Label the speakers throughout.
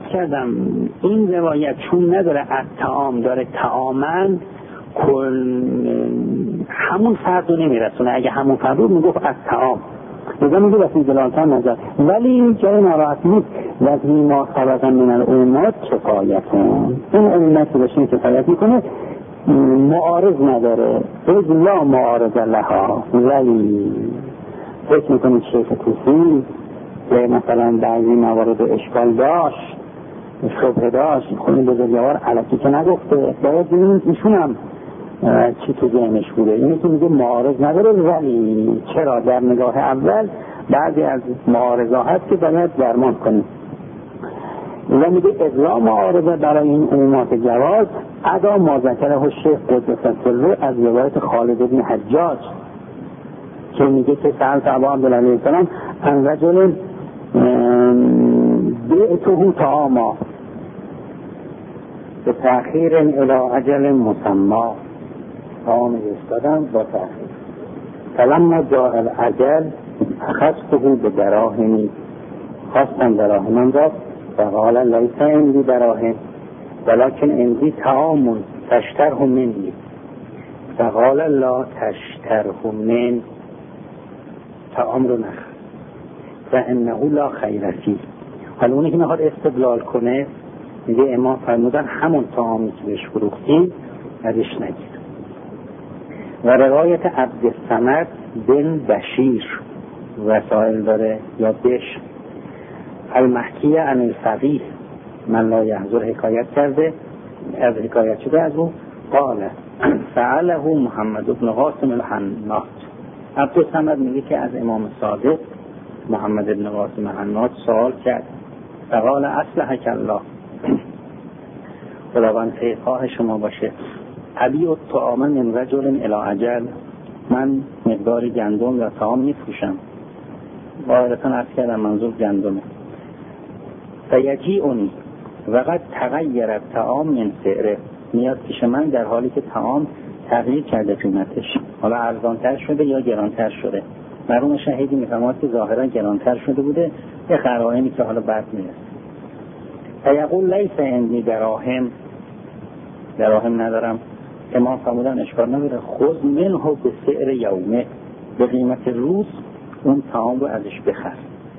Speaker 1: کردم این روایت چون نداره الطعام داره طعامن همون فرد رو نمیرسونه. اگه همون فرد رو میگفت الطعام لذا میگه وسیع دلالتر نظر، ولی این جای ناراحت نیست. وزی ما سبقا من الامت کفایتون، این امت که باشین کفایت میکنه، معارض نداره. از لا معارض لها. ولی فکر میکنید شیخ توسی که مثلا بعضی موارد اشکال داشت، شبه داشت، خونی بزرگوار علکی که نگفته، باید ببینید ایشون هم چی تو ذهنش بوده. اینه که میگه معارض نداره، ولی چرا در نگاه اول بعضی از معارضه هست که باید درمان کنیم. و میگه اضلا معارضه برای این عمومات جواز ادا ما ذکره شیخ قدس سره از روایت خالد بن حجاج که میگه که سألت ابا عبدالله علیه السلام ان رجل بعته طعاما به تأخیر الی اجل مسمى، طعام استادم با تأخیر. فلما جاء الاجل اخذته به دراهمی، خواستم دراهمم را، فقال لیس عندی دراهم ولكن عندي طعام تشتره مني، فقال لا تشتره من، طعام رو نخر فانه لا خیر فیه. حالا اونی که میخواد استدلال کنه میگه امام فرمودن همون طعامی که بهش فروختی ازش نگیر. و روایت عبدالصمد بن بشیر وسائل داره یا بش المحکیه عن الفقیه من لا یحضر حکایت کرده، از حکایت شده از او قال سأله محمد بن قاسم الحناط. عبدالصمد میگه که از امام صادق محمد بن قاسم الحناط سوال کرد، فقال اصلحک الله، خداوند خیرخواه شما باشه، ابیع الطعام من رجل الی اجل، من مقداری گندم یا طعام میفروشم، قاعدتا عرض کردم منظور گندمه، فیجیعنی وقد تغیر الطعام من سعره، میاد پیش من در حالی که طعام تغییر کرده قیمتش، حالا ارزانتر شده یا گرانتر شده. مرحوم شهیدی میفرماد که ظاهرا گرانتر شده بوده، یه قرائنی که حالا بعد میرسه. فیقول لیس عندی دراهم ندارم. امام فرمودن اشکال نداره، خذ منه به سعر یومه، به قیمت روز اون طعام رو ازش بخر.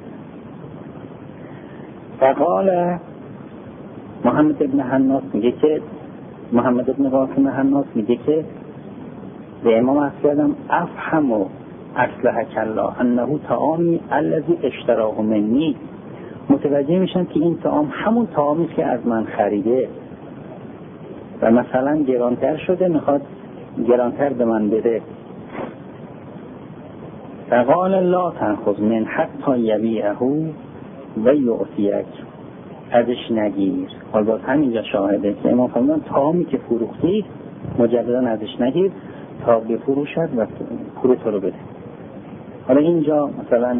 Speaker 1: فقال محمد بن حناس میگه که محمد بن قاسم حناس میگه که به امام عرض کردم افهم و اصلحک الله انه طعامی الذی اشتراه منی، متوجه میشن که این طعام همون طعامی است که از من خریده و مثلا گرانتر شده، میخواد گرانتر به من بده. فقال لا تأخذ من حتی یبیعه و یعطیک، ازش نگیر. حالا باز همینجا شاهده که امام فرمودن طعامی که فروختی مجددا ازش نگیر تا بفروشد و پول تو رو بده. حالا اینجا مثلا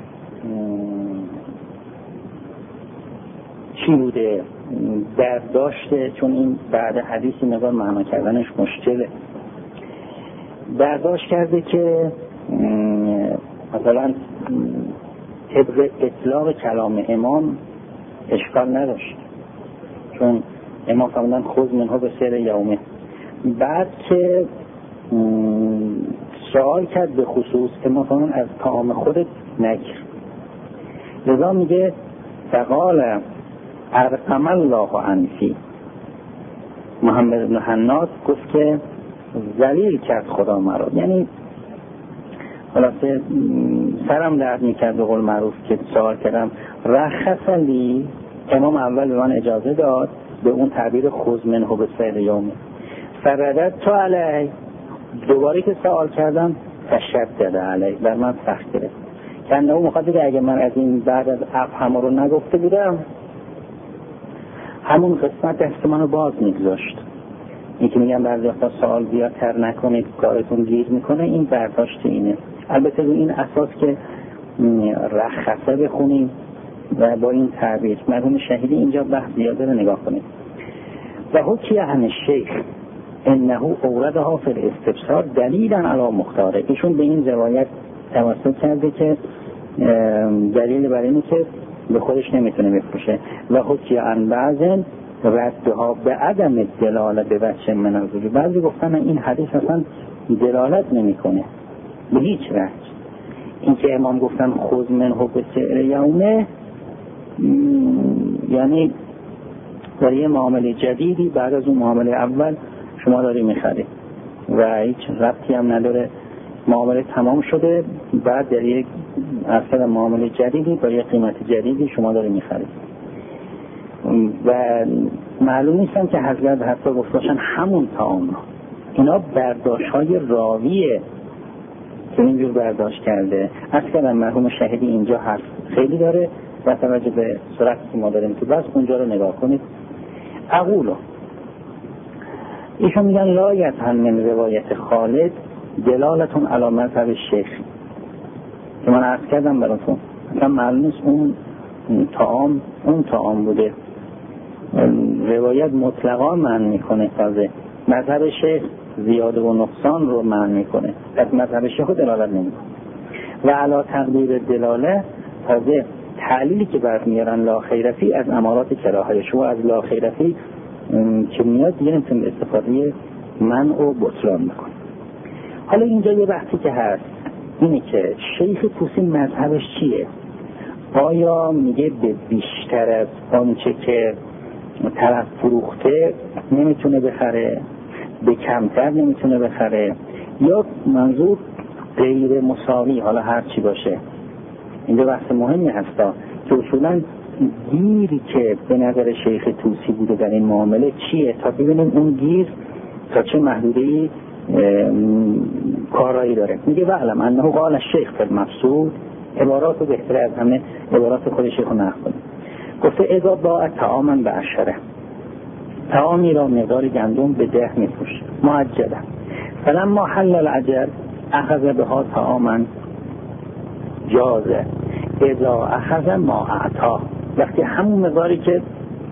Speaker 1: چی بوده برداشته، چون این بعد حدیثی مقدار معنا کردنش مشکله. برداشت کرده که مثلا طبق اطلاق کلام امام اشکال نداشت، چون امام فرمودن خذ منها به سعر یومه. بعد که سوال کرد به خصوص امام فرمودن از طعام خودت نگیر، لذا میگه فقال ارقم الله عنفی، محمد بن حناط گفت که ذلیل کرد خدا مرا، یعنی خلاصه سرم درد میکرد به قول معروف که سوال کردم. رخصلی، امام اول به من اجازه داد به اون تعبیر خذ منه به سعر یومه، فردت تو علی، دوباره که سوال کردم تشدد علی، بر من سخت گرفت. کنده او مخاطب اگه من از این بعد از افهم رو نگفته بودم همون قسمت دست منو باز میگذاشت. این که میگم بعضی وقتا سوال زیادتر نکنید کارتون گیر میکنه، این برداشت اینه. البته این اساس که رخصه بخونیم و با این تعبیر مرحوم شهیدی اینجا بحث زیاده رو نگاه کنید. و حکی عن الشیخ انه اوردها فی الاستفسار دلیلا علی مختاره، ایشون به این روایت توسل کرده که دلیل برای اینه که به خودش نمیتونه بفروشه. و حکی عن بعضن ردها به عدم دلالت به وجه من الوجوه. بعضی گفتن این حدیث اصلا دلالت نمیکنه به هیچ وجه. این که امام گفتن خذ منه بسعر یومه، یعنی در یه معامله جدیدی بعد از اون معامله اول شما داری میخری و هیچ ربطی هم نداره، معامله تمام شده، بعد در یک اصل معامله جدیدی با یه قیمت جدیدی شما داری میخری. و معلوم نیستم که حضرت حتی گفتاشن همون طعام رو. اینا برداشت های راویه که اینجور برداشت کرده. اصلا مرحوم شهیدی اینجا حرف خیلی داره و توجه به صورتی که ما داریم تو بس اونجا رو نگاه کنید. اقولو ایشون میگن لا یتهم من روایت خالد دلالتون علی مذهب شیخ، که من عرض کردم براتون اصلا معلوم نیست اون طعام بوده. روایت مطلقا معنی میکنه، تازه مذهب شیخ زیاده و نقصان رو معنی میکنه، پس مذهب شیخ رو دلالت نمیکنه. و علی تقدیر دلاله تازه تعلیلی که برمیارن لا خیرفی از امارات کراهه، شما از لا خیرفی که میاد دیگه نمیتونیم استفاده منع و بطلان بکنیم. حالا اینجا یه بحثی که هست اینه که شیخ طوسی مذهبش چیه؟ آیا میگه به بیشتر از آنچه که طرف فروخته نمیتونه بخره، به کمتر نمیتونه بخره، یا منظور غیر مساوی، حالا هر چی باشه؟ اینجا بحث مهمی هستا که اصولا گیری که به نظر شیخ طوسی بوده در این معامله چیه، تا ببینیم اون گیر تا چه محدوده‌ای کارایی داره. میگه وعلم انه قال الشیخ فی المفسود، عبارات رو بهتره از همه عبارات خود شیخ رو نقل کنیم. گفته اذا باع طعاما بعشره، طعامی را مقدار گندم به 10 میفروشه معجله، فلما حل العجل اخذ بها طعاما جازه اذا اخذ ما اعطا، وقتی همون مقداری که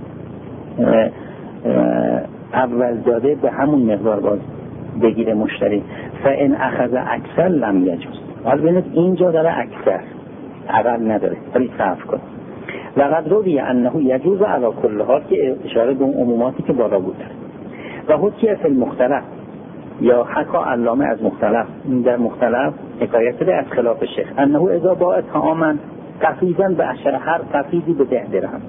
Speaker 1: اول داده به همون مقدار باز بگیره مشتری، فان اخذ اکثر لم یجوز. حالا ببینید اینجا داره اکثر، اول نداره، ولی صرف کن. و قد روی انه یجوز علی کل حال، که اشاره به اون عموماتی که بالا بود. و حکیه فی المختلف، یا حکا علامه از مختلف، در مختلف حکایت ده از خلاف شیخ، انه اذا باع طعاما قفیزا به عشر، هر قفیزی به 10 درهم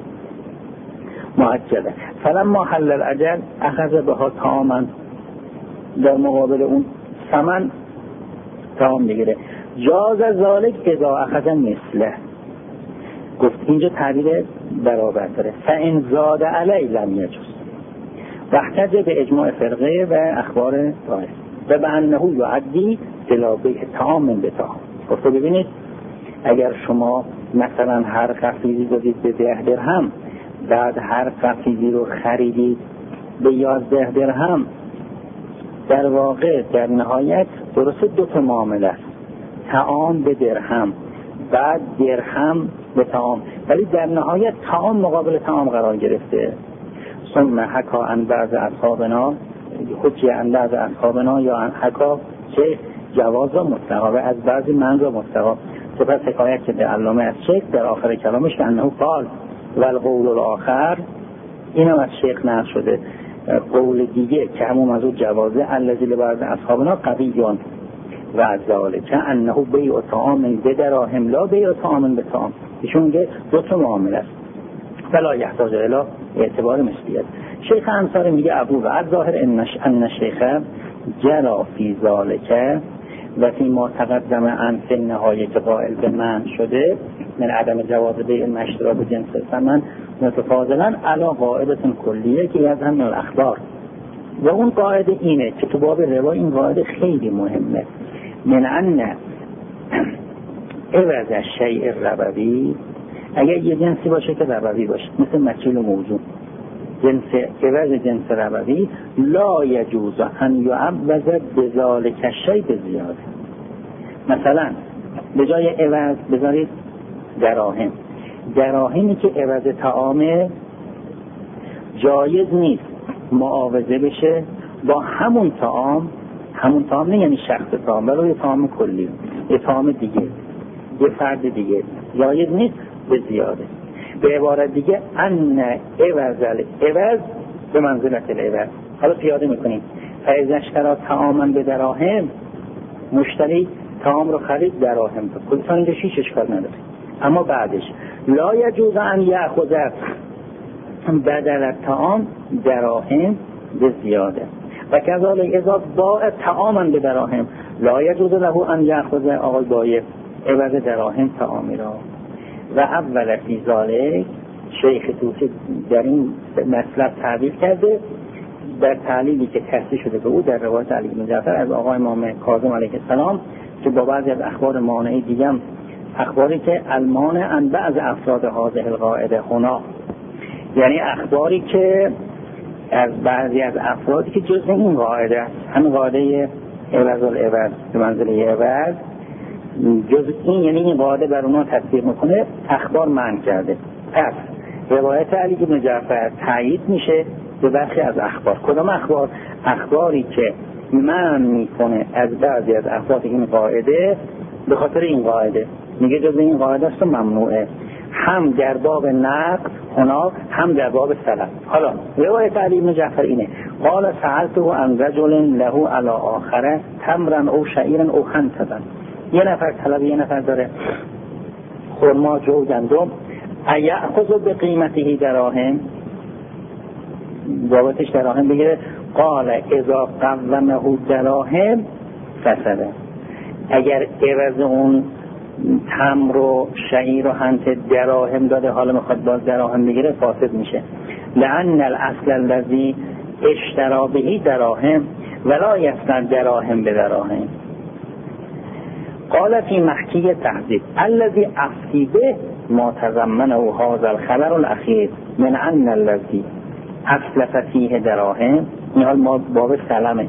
Speaker 1: معجله، فلما حل العجل اخذ بها طعاما، در مقابل اون ثمن طعام بگیره، جاز ذالک اذا اخذ مثله. گفت اینجا تعبیر برابر داره، فان زاد علی لم یجوز، واحتج به اجماع فرقه و اخبار طائف و به انه یعدی الی بیع طعام به طعام. گفت ببینید اگر شما مثلا هر قفیزی دادید به 10 درهم، بعد هر قفیزی رو خریدید به 11 درهم، در واقع در نهایت درسته 2 تا معامله است، طعام به درهم بعد درهم به طعام، ولی در نهایت طعام مقابل طعام قرار گرفته. ثم حکا عن بعض اصحابنا، حجی عن بعض اصحابنا یا عن حکا که جواز مطلقا و از بعضی منع مطلقا. سپس حکایت که به علامه از شیخ در آخر کلامش که انه قال و القول الاخر، اینم از شیخ نقل شده، قول دیگه که همون موضوع جوازه الذی لبعض اصحابنا قویون و از ذالک انه بیع طعام بدراهم لا بیع طعام به طعام. ایشون میگه 2 تا معامله است فلا یحتاج الی اعتبار مثلیت. شیخ انصاری میگه ابو و از ظاهر ان شیخ جرا فی ذالک و فی ما تقدم عن فی النهایه که قائل به من شده من عدم جواز بیع المشترا به جنس ثمن متفاضلا علی قاعده کلیه که از همین الاخبار. و اون قاعده اینه که تو باب روا این قاعده خیلی مهمه، من ان عوض الشیء الربوی، اگر یه جنسی باشه که ربوی باشه مثل مجهول و موضوع، عوض جنس ربوی لا یجوز ان یعوض بذالک الشیء بزیاده. مثلا به جای عوض بذارید دراهم، دراهمی که عوض طعام جایز نیست معاوضه بشه با همون طعام نه یعنی شخص طعام، ولی یه طعام کلی، یه طعام دیگه، یه فرد دیگه، جایز نیست به زیاده.
Speaker 2: به عبارت دیگه ان عوض العوض به منزلت العوض. حالا پیاده میکنیم فاذا اشترى طعاما بدراهم، مشتری طعام رو خرید دراهم، کلتان اینجا هیچ اشکال نداره. اما بعدش لا یجوز ان یأخذ بدل الطعام دراهم به زیاده و کذالک اذا باع طعاما بدراهم لا یجوز له ان یأخذ آقای بایع عوض دراهم طعامی را. و اول فی ذالک شیخ طوسی در این مطلب تعبیر کرده در تعلیلی که تصحیح شده به او در روایت علی بن جعفر از آقای امام کاظم علیه السلام که با بعضی از اخبار مانعی دیگه هم اخباری که المانع ان بعض افراد هذه القاعده هنا، یعنی اخباری که از بعضی از افرادی که جزء این قاعده است، همین قاعده عوض العوض به منزله عوض، جزء این یعنی این قاعده بر اونها تطبیق میکنه، اخبار منع کرده. پس روایت علی بن جعفر تایید میشه به برخی از اخبار. کدام اخبار؟ اخباری که منع میکنه از بعضی از افراد این قاعده به خاطر این قاعده، میگه جزء این قاعده است و ممنوعه، هم در باب نقد هنا هم در باب سلب. حالا روایت علی بن جعفر اینه قال سألته عن رجل له على آخره تمرا او شعیرا او خنطبا، یه نفر طلب یه نفر داره خرما جو گندم ایأخذ بقیمته دراهم، بابتش دراهم بگیره. قال اذا قومه دراهم فسده، اگر عوض اون تمر و شعیر و حنطه دراهم داده حالا میخواد باز دراهم بگیره فاسد میشه. لأن الاصل الذي اشترى به دراهم ولا يصنع دراهم بدراهم. قال في محكي تهذيب الذي أفتي به ما تضمنه هذا الخبر الأخير من أن الذي أسلف فيه دراهم، این ما باب سلمه،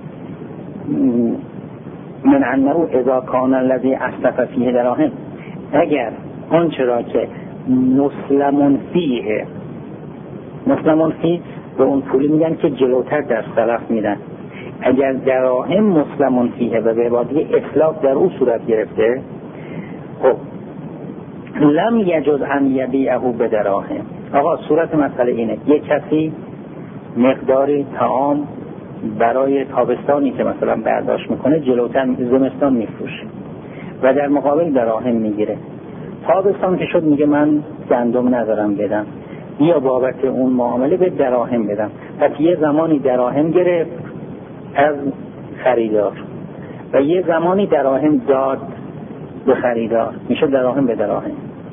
Speaker 2: من انه اذا کان الذی اسلف فیه دراهم، اگر آنچه را که مسلمون فیه، مسلمون فیه به اون پولی میگن که جلوتر در سلف میدن، اگر دراهم مسلمون فیه و به عبادی اسلاف در اون صورت گرفته، خب لم یجوز ان یبیعه بدراهم. آقا صورت مسئله اینه یک کسی مقداری طعام برای تابستانی که مثلا برداشت میکنه جلوتر زمستان میفروشه و در مقابل دراهم میگیره. تابستان که شد میگه من گندم ندارم بدم، یا بابت اون معامله به دراهم بدم. پس یه زمانی دراهم گرفت از خریدار و یه زمانی دراهم داد به خریدار، میشه دراهم به دراهم.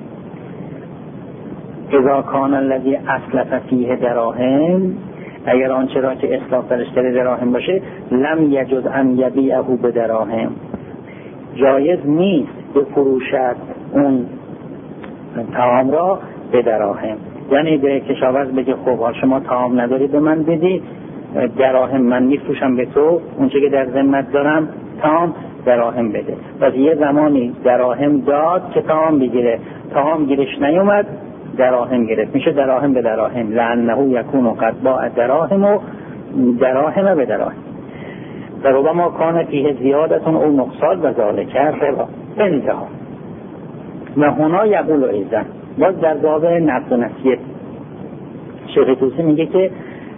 Speaker 2: اذا کان الذی اسلف فیه دراهم، اگر آنچه را که اسلاف درش کرده دراهم باشه، لم یجوز ان یبیعه بدراهم، جایز نیست بفروشد اون طعام را به دراهم. یعنی به کشاورز بگه خب شما طعام نداری به من بدی دراهم، من میفروشم به تو اونچه که در ذمت دارم طعام دراهم بده. پس یه زمانی دراهم داد که طعام بگیره، طعام گیرش نیومد دراهم گرفت، میشه دراهم به دراهم. لعنه یکون قد باع دراهم و دراهم به دراهم و ربما کان فیه زیادتون او نقصان و ذالک ربا انتها. و هنا یقول ایضا باز در باب نقد و نسیه شیخ طوسی میگه که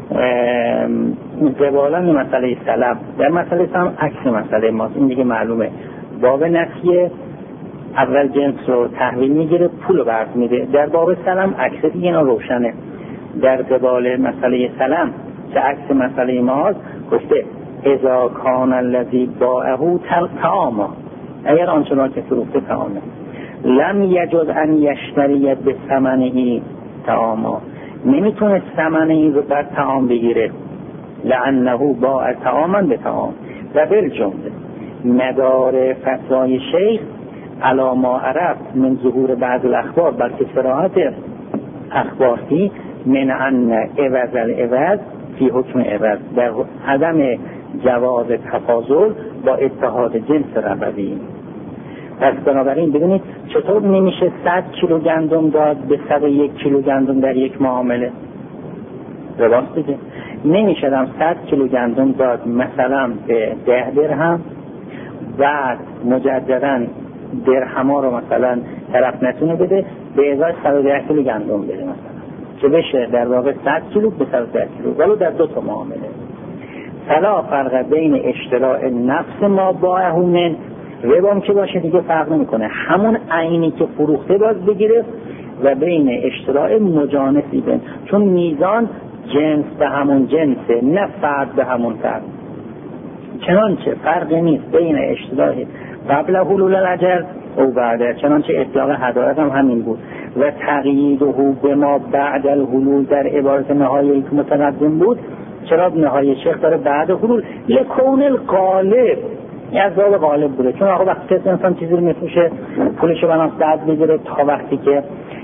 Speaker 2: قبالا مسئله سلب، در مسئله سلب عکس مسئله ماست، این دیگه معلومه. باب نسیه اول جنس رو تحویل میگیره پول رو برد میده، در باب سلم عکس دیگه اینا روشنه. در قبال مسئله سلم که عکس مسئله ماست گفته اذا کان الذی باعه طعاما، اگر آنچنان که فروخته طعامه، لم یجوز ان یشتری بثمنه طعاما، نمیتونه ثمن این رو بر طعام بگیره، لانه باع طعاما به طعام. و بالجمله مدار فتوای شیخ علا ما عرف من ظهور بعض الاخبار، بلکه صراحت اخباری من ان عوض العوض فی حکم عوض، در عدم جواز تفاضل با اتحاد جنس ربوی. پس بنابراین ببینید چطور نمیشه 100 کیلو گندم داد به 101 کیلو گندم در یک معامله، درست دیگه نمیشه 100 کیلو گندم داد مثلا به 10 درهم، بعد مجددا درهما رو مثلا طرف نتونه بده به ازای 110 کیلو گندم بده مثلا که بشه در واقع 100 کیلو به 110 کیلو، ولو در دو تا معامله. فلا فرق بین اشتراء نفس ما باعه من ربام که باشه دیگه فرق نمیکنه، همون عینی که فروخته باز بگیره، و بین اشتراء مجانسی بین، چون میزان جنس به همون جنسه نه فرد به همون فرد. چنانچه فرقی نیست بین اشتراء قبل حلول الاجل او بعد، چنانچه اطلاق هدایت هم همین بود و تقییده به ما بعد الحلول در عبارت نهایی که متقدم بود. چرا نهایی شیخ داره بعد حلول؟ لکون الغالب، این از باب غالب بوده، چون آقا وقتی که انسان چیزی رو میفروشه پولشو بناس بعد بگیره تا وقتی که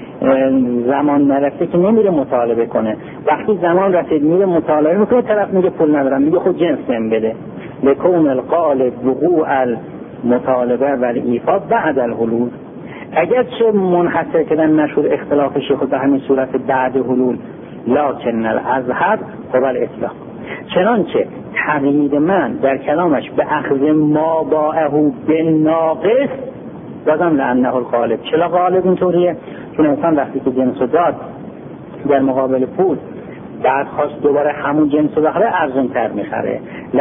Speaker 2: زمان نرسه که نمیره مطالبه کنه، وقتی زمان رسید میره مطالبه میکنه، طرف میگه پول ندارم، میگه خود جنس بهم بده. لکون الغالب وقوع المطالبه و الایفا بعد الحلول. اگرچه منحصر کردن مشهور اختلافش خود به همین صورت بعد حلول، لکن الازهر هو الاطلاق. چنانچه تقیید من در کلامش به اخذ ما باعه بالناقص بازم لانه الغالب. چرا غالب اینطوریه؟ چون انسان وقتی که جنس رو داد در مقابل پول، بعد خواست دوباره همون جنس رو بخره، ارزان تر میخره.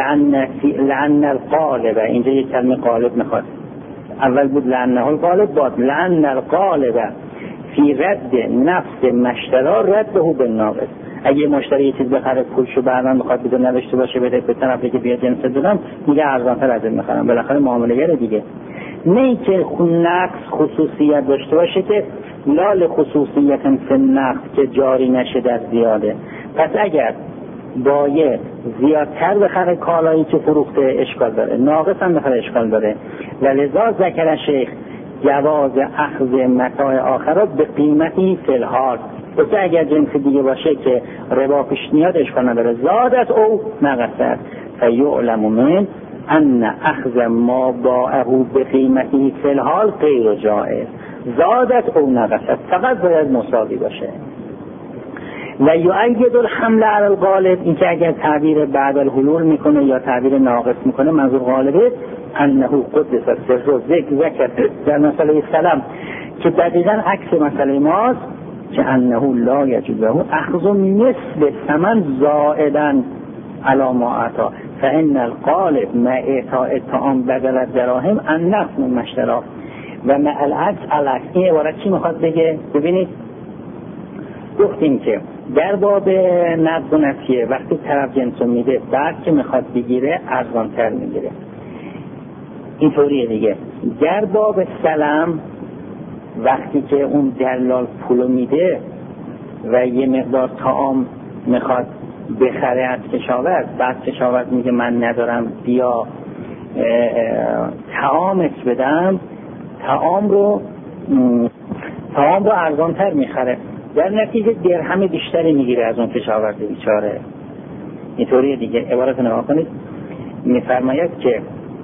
Speaker 2: لان الغالب، اینجا یک کلمه غالب میخواد، اول بود لانه الغالب، بعد لان الغالب فی رد نفس مشترا رده بالناقص. اگه مشتری یه چیز بخره پولشو بعداً بخواد بده نداشته باشه بده به طرفی که بیا جنس دادم، میگه ارزان‌تر از این میخرم، بالاخره معامله‌گر دیگه. نه که نقص خصوصیت داشته باشه که لال خصوصیت فی نقص که جاری نشه در زیاده. پس اگر باید زیادتر بخره کالایی که فروخته اشکال داره، ناقص هم بخره اشکال داره. ولذا ذکر شیخ جواز اخذ متاع آخرات به قیمتی فی الحال، بسه اگر جنس دیگه باشه که ربا پیش نیاد اشکال نداره. زادت او نقصت فیعلم من ان اخذ ما باعه به قیمتی فی الحال غیر جائز. زادت او نقصت فقط باید مساوی باشه. و یؤید الحمل علی الغالب، این که اگر تعبیر بعد الحلول میکنه یا تعبیر ناقص میکنه منظور غالبه انه قدس سر ذکر در مسئله سلام که دقیقاً عکس مسئله ماست، که انه لا یجوز له اخذ مثل ثمن زائدا علی ما اعطا فان الغالب مع اعطاء الطعام بدل الدراهم النفس من مشترا و مع العکس العکس. این عبارت چی میخواد بگه؟ ببینید گفتیم که در باب نقد و نسیه وقتی طرف جنسو میده بعد که میخواد بگیره ارزانتر میگیره، اینطوریه دیگه. در باب سلام وقتی که اون دلال پولو میده و یه مقدار طعام میخواد بخره از کشاورز، بعد کشاورز میگه من ندارم بیا طعامت بدم، طعام رو ارزانتر میخره، در نتیجه درهم بیشتری میگیره از اون کشاورز بیچاره. اینطوریه دیگه. عبارت نگاه کنید، میفرماید که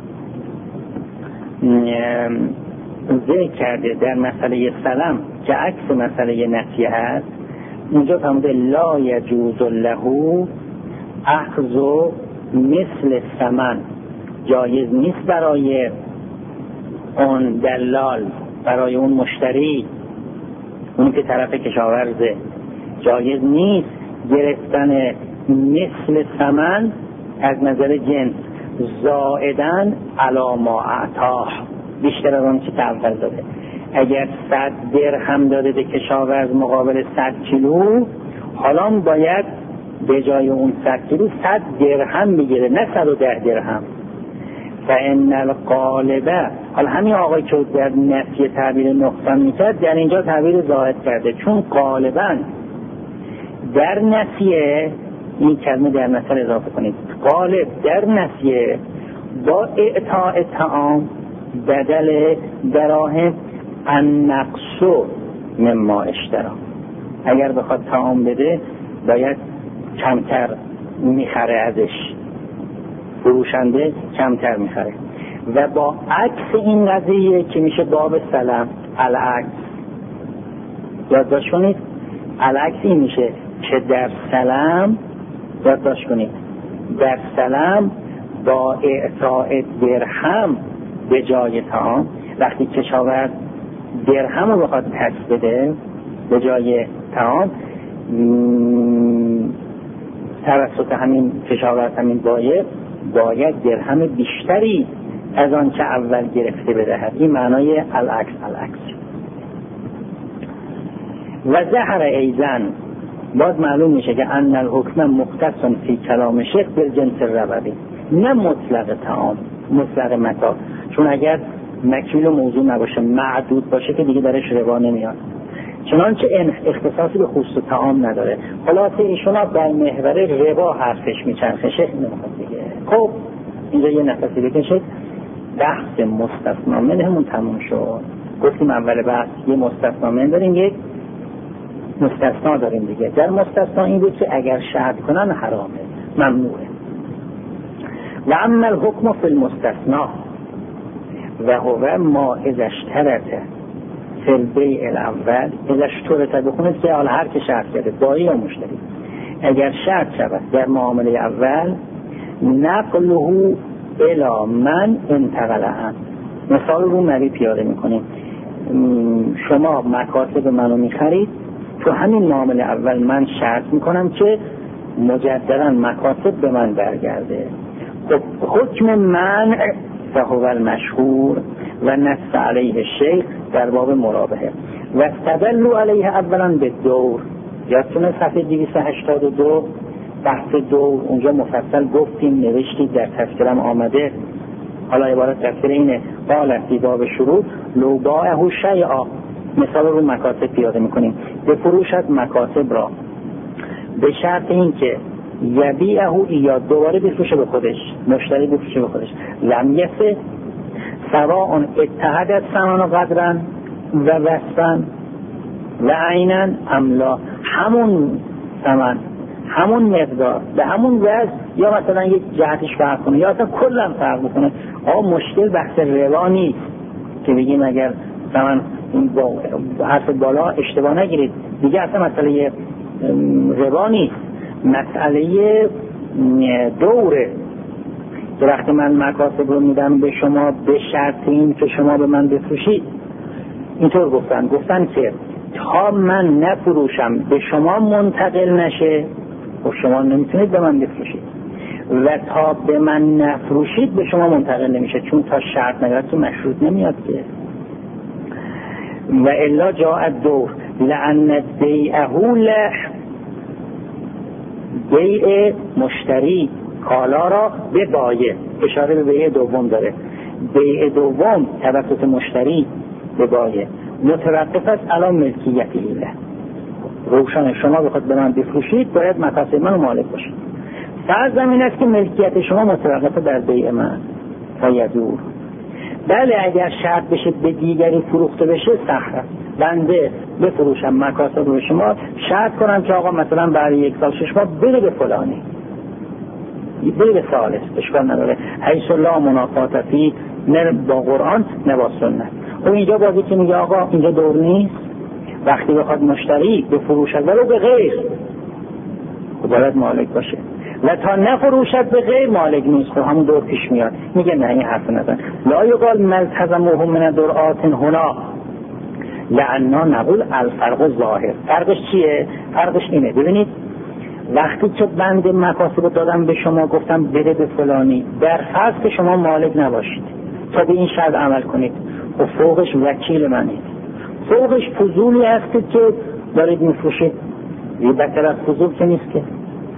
Speaker 2: ذکر کرده در مسئله سلام که عکس مسئله نسیه هست، اونجا فرموده لا یجوز له اخذ مثل ثمن، جایز نیست برای اون دلال، برای اون مشتری، اون که طرف کشاورزه، جایز نیست گرفتن مثل ثمن از نظر جنس زائدن علی ما اعطاه، بیشتر از اون که اول داده. اگر 100 درهم داده به کشاورز مقابل 100 کیلو، حالا باید به جای اون 100 کیلو 100 درهم بگیره، نه 110 درهم. فإن الغالبه، حالا همین آقای که در نفی تعبیر نقصان میکرد در اینجا تعبیر زائد کرده، چون غالبا در نفیه، این کلمه در مثال اضافه کنید، غالب در نفیه با اعطاء طعام بدل دراهم النقص مما اشترا، اگر بخواد طعام بده باید کمتر میخره ازش، فروشنده کمتر میخره. و با عکس این قضیه که میشه باب سلام، العکس یادداشت کنید، العکس این میشه که در سلام، یادداشت کنید، در سلام با اعطاء درهم به جای طعام، وقتی کشاورز درهم رو بخواد پس بده به جای طعام توسط همین کشاورز، همین باید درهم بیشتری از آن که اول گرفته بدهد. این معنای العکس. و ظهر ایضاً باز معلوم میشه که ان الحکم مختص فی کلام شیخ بالجنس الربوی، نه مطلق طعام، مطلق متاع. چون اگر مکیل و موضوع نباشه، معدود باشه که دیگه درش ربا نمیاد، چنانچه اختصاصی به خصوص طعام نداره. خلاصه ایشون در محور ربا حرفش میچرخه. شیخ نمیخواد دیگه. خب اینجا یه نفسی بکشید. بحث مستثنا منهمون تموم شد. گفتیم اول بحث یه مستثنا من داریم، یک مستثنا داریم دیگه. در مستثنا این بود که اگر شرط کنن حرامه، ممنوعه. و اما الحکم فی المستثنا و هو ما اذا اشترط فی البیع الاول، اذا اشترط بخونید که حالا هر که شرط کرده، بایی یا مشتری، اگر شرط شود در معامله اول نقله الی من انتقل عنه. مثال رو نبی پیاده میکنیم. شما مکاتب منو میخرید، تو همین معامله اول من شرط میکنم که مجددا مکاتب به من برگرده. خب حکم منع فهو المشهور و نص علیه شیخ در باب مرابحه و استدلوا علیه اولا به دور. یادتونه صفحه 282 بحث دور، اونجا مفصل گفتیم، نوشتید، در تذکرم آمده. حالا عبارت تذکره اینه: قال فی باب شروط لو باعه شیئا، مثال رو مکاتب پیاده میکنیم، بفروشد مکاتب را به شرط این که یبیعه یا دوباره بفروشه به خودش، مشتری بفروشه به خودش، لم یسه سواء اتحدت ثمن و قدرا و وصفا و عینا املا، همون ثمن، همون مقدار، به همون وزن، یا مثلا یک جهتش فرق کنه یا اصلا کلا فرق بکنه. مشکل بحث روا نیست که بگیم اگر ثمن حرف بالا اشتباه نگیرید دیگه، اصلا مسئله روا نیست، مسئله دوره که وقتی من مکاسب رو میدم به شما به شرط این که شما به من بفروشید. اینطور گفتن که تا من نفروشم به شما منتقل نشه، خب شما نمیتونید به من بفروشید، و تا به من نفروشید به شما منتقل نمیشه، چون تا شرط نگرد تو مشروط نمیاد که. و الا جاء دور لأن بیعه بیع مشتری کالا را به بایع، اشاره به بیع دوم داره. بیع دوم توسط مشتری به بایع متوقف است علی ملکیت ایله. روشن شما بخواد به من بفروشید باید مکاسب من مالک باشید. فرض این است که ملکیت شما متوقف در بیع من فیدور. بله اگر شرط بشه به دیگری فروخته بشه سخت، بنده بفروشم مکاسب رو شما، شرط کنم که آقا مثلا بعد 1 سال 6 ماه بره به فلانی، بره به ثالث، اشکال نداره، حیث لا منافات فی، نه با قرآن نه با سنت. و اینجا بازی که میگه آقا اینجا دور نیست، وقتی بخواد مشتری بفروشد ولو به غیر باید مالک باشه، و تا نفروشد به غیر مالک نیست، خب همون دور پیش میاد. میگه نه این حرف نزن. لا یقال ملتزمهم من درعات هنا لعنا نقول الفرق ظاهر. فرقش چیه؟ فرقش اینه، ببینید وقتی که بند مکاسب دادم به شما، گفتم بده به فلانی، در فرض که شما مالک نباشید تا به این شرط عمل کنید، و فوقش وکیل منید، فوقش فضولی هست که دارید میفروشید، یه بدتر از فضول که نیست که.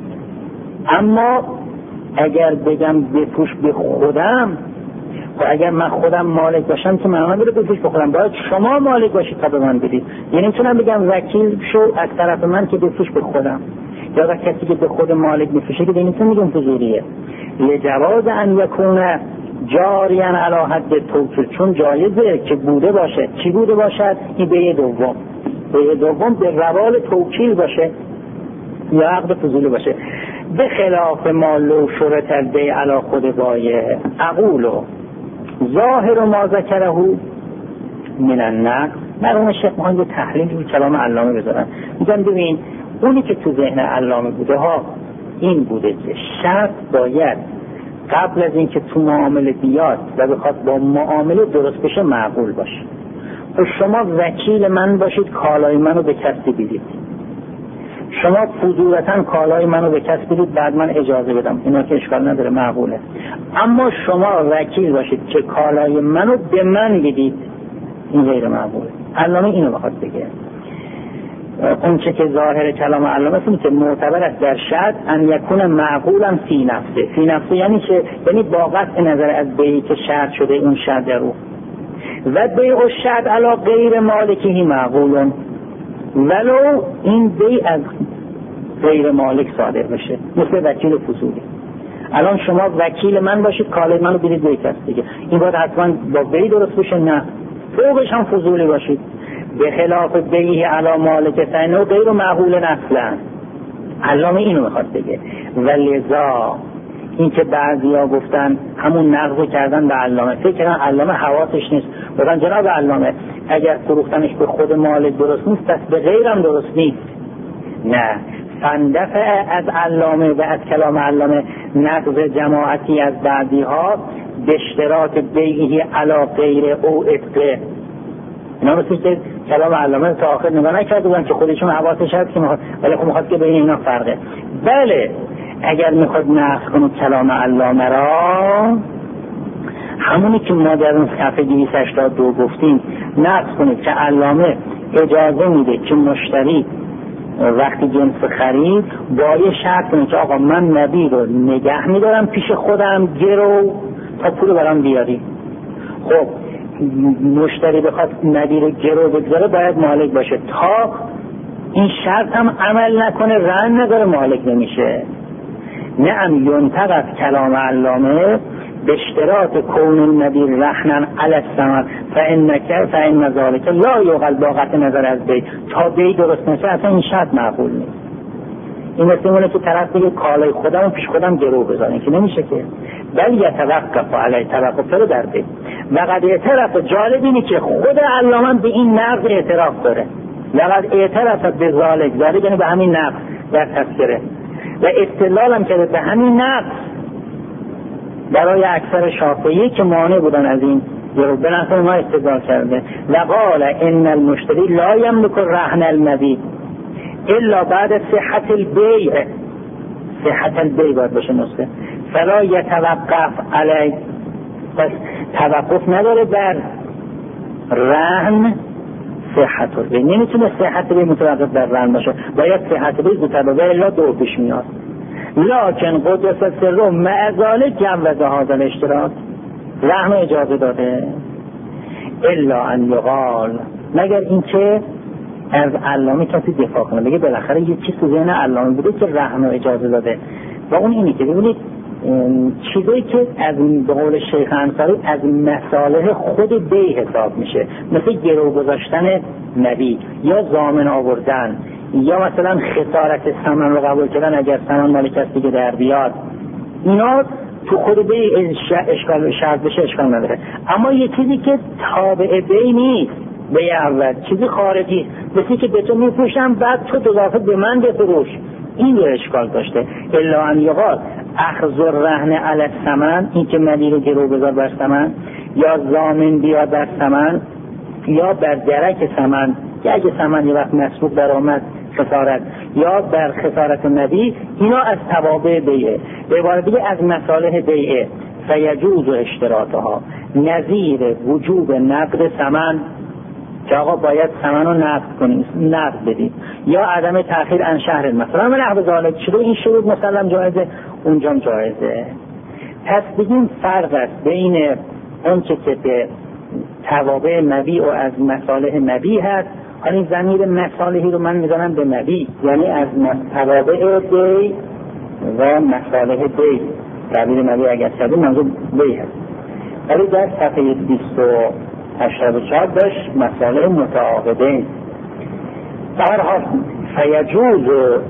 Speaker 2: اما اگر بگم بفروش به خودم، و اگر من خودم مالک باشم که من بره بفروش به خودم، باید شما مالک باشید تا به من بدید. یعنی میتونم بگم وکیل شو از طرف من که بفروش به خودم، یا و کسی که به خود مالک میفروشه که نمیتونم میگم فضولیه. لجواز ان یکون جاریا علی حد توکل، چون جایزه که بوده باشه. چی بوده باشد؟ این بیع دوم، بیع دوم به روال توکیل باشه یا عقد فضولی باشه. به خلاف ما لو شرط البیع علی خود بایع، اقولو ظاهر ما ذکره من النقل. مرحوم شیخ میخوان یه تحلیل روی کلام علامه بذارن. میگن ببین اونی که تو ذهن علامه بوده ها این بوده که شرط باید قبل از اینکه تو معامله بیاد و بخواد با معامله درست بشه معقول باشه. شما وکیل من باشید کالای منو به کسی بدید، شما فضولتاً کالای منو به کسی بدید بعد من اجازه بدم، اینا که اشکال نداره، معقوله. اما شما وکیل باشید که کالای منو به من بدید، این غیر معقوله. علامه اینو بخواد بگه. اون چه که ظاهر کلام علامه است که معتبر است در شرط ان یکون معقولا فی نفسه. فی نفسه یعنی چه؟ یعنی با قطع نظر از بیعی که شرط شده اون شرط در او و بیع و شرط علی غیر مالکه معقولن، ولو این بیع از غیر مالک صادر بشه، مثل وکیل فضولی. الان شما وکیل من باشید کالای منو بدید به کس دیگه، این باید حتما با بیع درست بشه؟ نه، فوقش هم فضولی باشید. به خلاف بیعی علی مالک فینه غیر معقول اصلا. علامه اینو میخواد بگه. ولذا این که بعضیا گفتن همون نقض کردن به علامه، فکر کردن علامه حواسش نیست، گفتن جناب علامه اگر فروختنش به خود مالک درست نیست پس به غیرم درست نیست. نه، فندفع از علامه و از کلام علامه نقض جماعتی از بعضی ها به اشتراط بیعی علی غیر او اتقه. اینا مثل که کلام علامه تا آخر نگاه نکرده بودن که خودشون حواسش هست که ولی خب میخواد که بین اینا فرقه. بله، اگر میخواد نقض کنید کلام علامه را، همونی که ما در اون صفحه 282 گفتیم نقض کنید که علامه اجازه میده که مشتری وقتی جنس خرید با یه شرط کنید که آقا من نبی رو نگه میدارم پیش خودم گرو تا پول برام بیاری. خب مشتری بخواد نبی رو گرو بگذاره باید مالک باشه، تا این شرط هم عمل نکنه رهن نداره مالک نمیشه. نعم ینتقد کلام علامه به اشتراط کون النبی رهنن علی الثمن فإن ذلک لا یعقل با قطع نظر از بی، تا بی درست نشه اصلا این شرط معقول نیست. این مثل اونه که طرف بگه کالای خودم پیش خودم گرو بذارن که نمیشه که، بل یتوقف علی توقف رو در بی. و قد اعتراف، جالب اینه که خود علامه به این نقض اعتراف داره. لقد اعتراف به ذالک، ذالک یعنی به همین نقض در تذکره، و استدلال هم کرده به همین نقض برای اکثر شافعی که مانع بودن از این به نحو ما استدلال کرده. و قال ان المشتری لا یملک رهن المبیع الا بعد صحت البیع، صحت البیع باید باشه نسخه، فلا یتوقف علی، پس توقف نداره بر رهن صحت البیع، نمیتونه صحت البیع متوقف بر رهن باشه، باید صحت البیع متوقف الا دو پیش میاد. لکن قدس سر مع ذلک جوز هذا الاشتراط، رهن اجازه داده. الا ان یقال، مگر اینکه از علامه کسی دفاع کنه بگه بالاخره یه چیز تو ذهن علامه بوده که رهن اجازه داده، و اون اینی که ببینید چیزایی که از به قول شیخ انصاری از مصالح خود بیع حساب میشه، مثل گرو گذاشتن نبی یا ضامن آوردن یا مثلا خسارت ثمن رو قبول کردن اگر ثمن مال کسی دیگه در بیاد، اینا تو خود بیع اشکال شرط بشه اشکال نداره. اما یه چیزی که تابع بیع نیست، بیع اول چیزی خارجی، مثل که به تو میفروشم بعد تو اضافه به من بفروش، این یه اشکال داشته. الا ان یقال اخذ الرهن علی الثمن، این که مبیع رو گرو بذار بر ثمن، یا ضامن بیاد بر ثمن، یا بر درک ثمن که اگه ثمن یه وقت مسبوق در آمد خسارت، یا بر خسارت نبی، اینا از توابع بیعه. به عبارت دیگه از مصالح بیعه. فیجوز اشتراطها نظیر وجوب نقد ثمن، که آقا باید ثمن رو نقد کنید، نقد بدید، یا عدم تأخیر عن شهر مثلا من نقد ذالک شده، این شروط مسلم جایزه اونجا جایزه. پس بگیم فرق است بین اون که به توابع مبیع و از مصالح مبیع هست. این ضمیر مصالحی رو من میذارم به مبیع، یعنی از توابع بیع و مصالح بیع، ضمیر مبیع اگر شده منظور بیع هست. ولی در صفحه 284 داشت مصالح متعاقدین. در حال فیجوز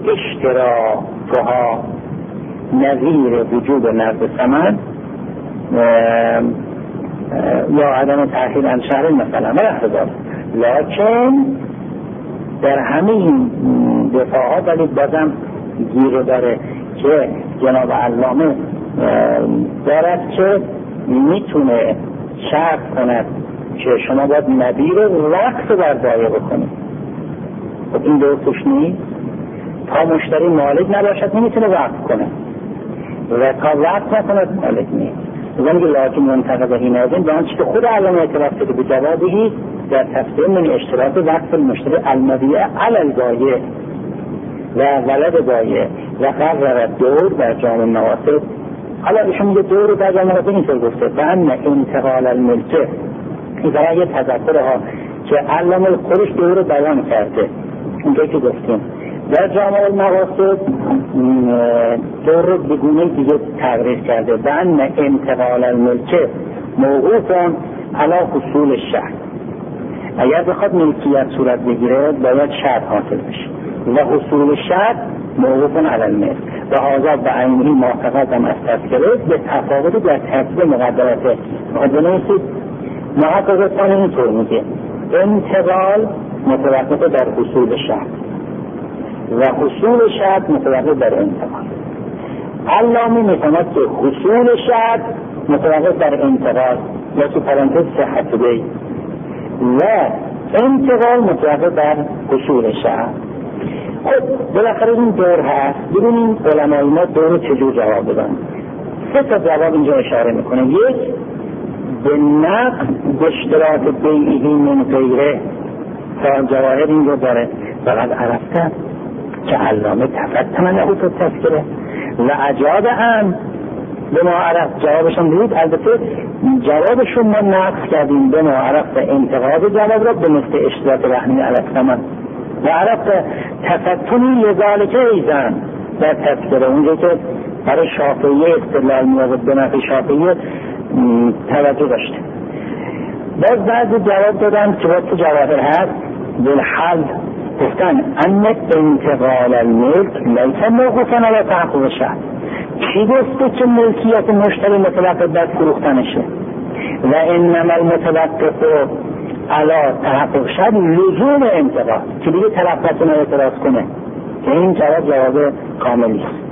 Speaker 2: اشتراطها نظیر وجوب نقد ثمن یا عدم تأخیر عن شهر مثلا و لکن در همه این دفاعات ولی بازم گیر داره که جناب علامه دارد که میتونه شرط کند که شما باید نظیر وقت بر دایه بکنید. خب این درستش نیست. تا مشتری مالک نباشد نمیتونه وقت کنه و تا وقت نکند مالک نیست. میگن که لکن منتقض حینئذ به آنچه که خود علامه اعتراف کرده به جوابه در تفسیر من اشتراط وقت المشتری المبیع علی البایع و ولد بایع و قرر دور در جامع نواسط. حالا ایشون میگه دور در جامع نواسط اینطور گفته فان انتقال الملک، این برای یه تذکر ها که علامه خودش دور بیان کرده اونجایی که گفتیم در جامع النواسط دور رو بگونه دیگه تغییر کرده وان انتقال الملک موقوفون علی حصول شرط. اگر بخواد ملکیت صورت بگیره باید شرط حاصل بشه و حصول شرط موقوفون علی الملک و هذا به عینه ما تقدم از تذکره به تفاوت در ترتیب مقدراته. بنویسید محققان اینطور میگه انتقال متوقف در حصول شرط و حصول شرط متوقف در انتقال. علامه میتواند که حصول شرط متوقف در انتقال یا تو پرانتز صحت بی و انتقال متوقف در حصول شرط. خب بالاخره این دور هست. ببینیم علمای ما دور چجور جواب بدن. سه تا جواب اینجا اشاره میکنه. یک به نقض به اشتراط بیعی من غیره تا جواهر این رو داره فقط عرفته که علامه تفتم له تو تذکره و اجاب هم به ما عرف جوابشون بود. البته جوابشون ما نقض کردیم به ما عرف انتقاد جواب را به مثل اشتراط رحمی علفتمن و عرف تفتنی لذالکه ایزن در تذکره اونجا که برای شافعیه استدلال میابد به نفع شافعیه توجه داشته. باز بعضی جواب دادن که باید تو جواهر هست بالحل گفتن ان انتقال الملک لیس موقوفا علی تحقق شرط. چی گفته که ملکیت مشتری متوقف بر فروختنشه و انما المتوقف علی تحقق شرط لزوم انتقال که دیگه طرف نتونه اعتراض کنه که این جواب کاملی است.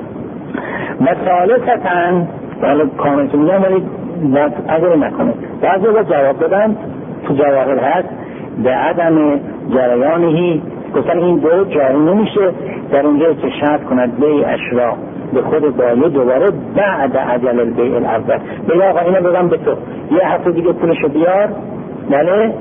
Speaker 2: و ثالثتاً حالا کاملتو میگم ولی اگر نکنه بعضی با جواب دادن تو جواهر هست به عدم جریانهی گفتن این دو جاری نمیشه در اونجایی که شرط کند بیع اشرا به خود بایع دوباره بعد عجل البیع الاول بگه آقا اینو بدم به تو یه هفته دیگه پولشو بیار بله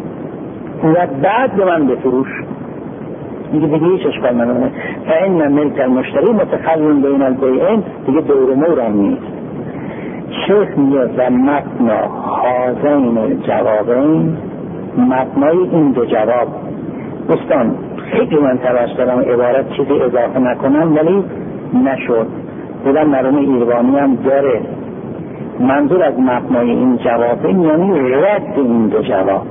Speaker 2: و بعد به من بفروش دیگه هیچ اشکال نداره. فإن ملک المشتری متخلل بین البیعین دیگه دور مور هم نیست. شیخ میگه و متنا هازین الجوابین متنای این دو جواب دوستان خیلی من تلاش کردم عبارت چیزی اضافه نکنم ولی نشد. بودم مرحوم ایرانی هم داره. منظور از متنای این جوابین یعنی رد این دو جواب